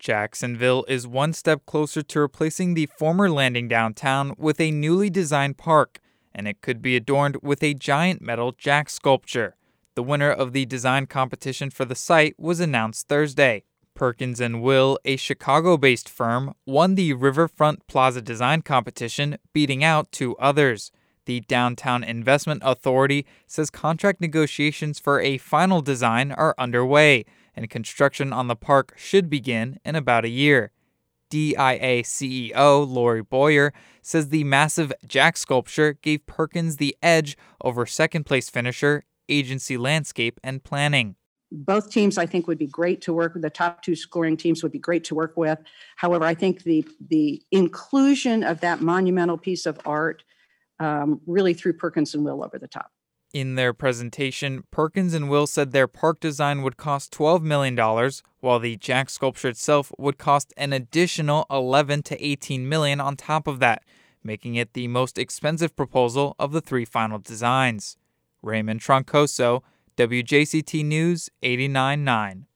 Jacksonville is one step closer to replacing the former landing downtown with a newly designed park, and it could be adorned with a giant metal Jack sculpture. The winner of the design competition for the site was announced Thursday. Perkins & Will, a Chicago-based firm, won the Riverfront Plaza Design Competition, beating out two others. The Downtown Investment Authority says contract negotiations for a final design are underway, and construction on the park should begin in about a year. DIA CEO Lori Boyer says the massive Jack sculpture gave Perkins the edge over second-place finisher Agency Landscape and Planning. Both teams, I think, would be great to work with. The top two scoring teams would be great to work with. However, I think the inclusion of that monumental piece of art really threw Perkins & Will over the top. In their presentation, Perkins & Will said their park design would cost $12 million, while the Jack sculpture itself would cost an additional $11 to $18 million on top of that, making it the most expensive proposal of the three final designs. Raymond Troncoso, WJCT News 89.9.